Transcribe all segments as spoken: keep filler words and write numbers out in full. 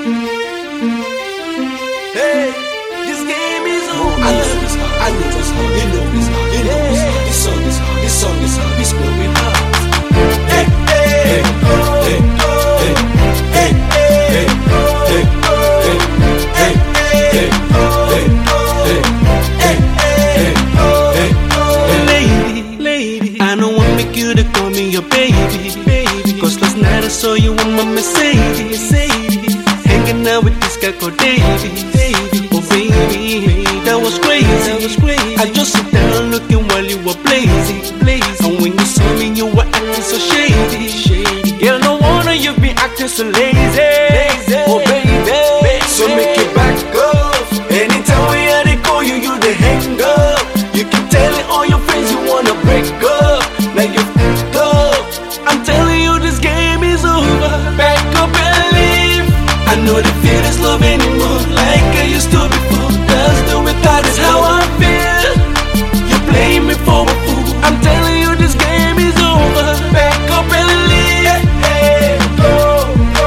Hey, this game is over. I know it's hard, I know it's hard, you know it's hard, you know it's hard. This song is hard, this song is hard, this going hard. Hey, hey, hey, hey, hey, hey, hey, hey, hey, hey, hey, hey, lady, I don't want make you to call me your baby, baby. Cause last night I saw you on my Mercedes, hanging out with this guy called Davey. Oh baby, that was crazy, that was crazy. I just sit down looking while you were blazing, blazing. And when you saw me, you were acting so shady, shady. Girl, no wonder you be acting so lazy, lazy. Oh baby, so make it back up. Anytime we had to call you, you the hang up. You keep telling all your friends you wanna break up. Now you f***ed up. I'm telling you this game is over. Back up and leave. I know the feel is love anymore like I used to before. Just do it, that is how I feel. You play me for a fool. I'm telling you this game is over. Back up and leave. Hey, hey, go, go.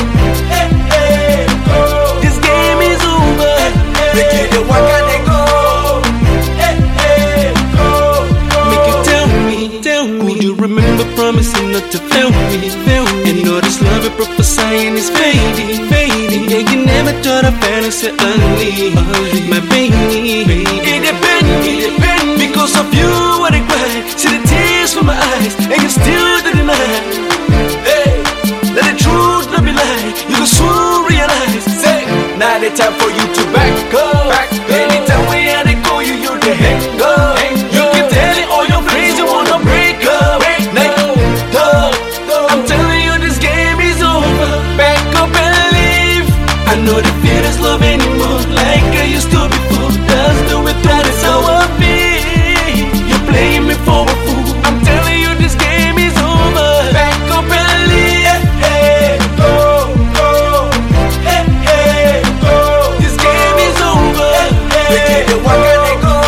Hey, hey, go. This game is over. Make it the walk and they go. Hey, hey, go, go. Make you tell me, tell me. Would you remember promising not to fail me, fail me? And all this love and prophesying is fading, fading. Yeah, you never thought of fantasy only, my baby. It depends, it depends. Because of you I cry. See the tears from my eyes, and you still deny. Hey, let the truth not be lied. You will soon realize. Say, now the time for you to back up. Back up. Anytime we had to call you, you the hang up. You keep telling all your friends you wanna break up. Break up. I'm telling you this game is over. Back up and leave. I know the feel is love anymore like I used to before. Just do it, that is how I feel. You play me for a fool. I'm telling you this game is over. Back up and leave. Hey, hey, go, go. Hey, hey, go. This game is over. They get the walk and they go.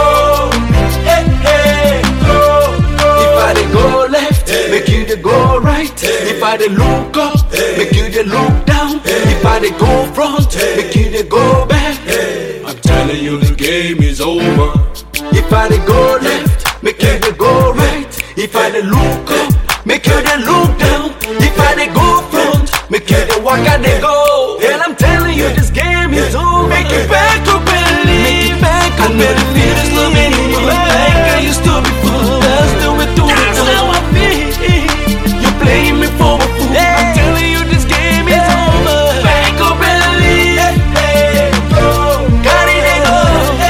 Hey, hey, go, go. If I dey go left, make you dey go right. If I dey look up, make you dey look down. If I dey go front, make you dey go back. I'm telling you the game is over. If I dey go left, make you dey go right. If I dey look up, make you dey look down. If I dey go front, make you dey walk and dey go. And I'm telling you this game is over. Make it back up and leave. Make it back up. I know the feel is love anymore like I used to before. Just do it, do it. That's how I feel. You play me for a fool. I'm telling you this game is over. Back up and leave. Hey, go. Got it and go.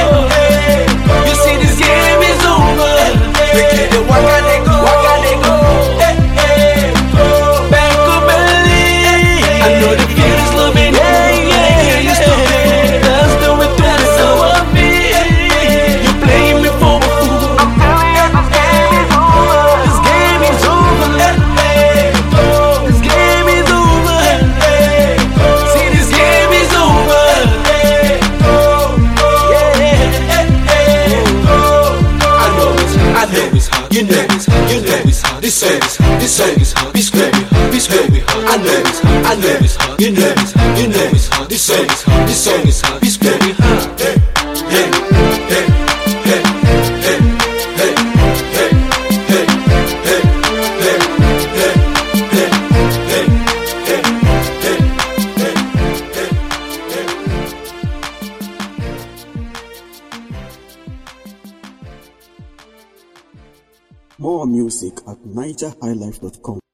Hey, go. You see this game is over. Make it the walk and they go. Walk and they go. Hey, hey, go. Back up and leave. I know the feel is love anymore. Yeah, you still feel. Just do it, do it. So I feel. You play me for a fool. I'm telling you this game is over. This game is over. Hey, go. This game is over. Hey, go. See this game is over. Hey, go. Yeah, hey, hey, go. I know it's hard. I know it's hard. You know it's hard. You know it's hard. This song is hard. This song is hard. Be square, be hard. Be square, be hard. I know it's hard. I know it's hard. You know it's hard. You know it's hard. This song is hard. This song is hard. Be square, be hard. Hey, hey, hey, hey, hey, hey, hey, hey, hey, hey, hey, hey, hey, hey, hey, hey. More music at niger high life dot com.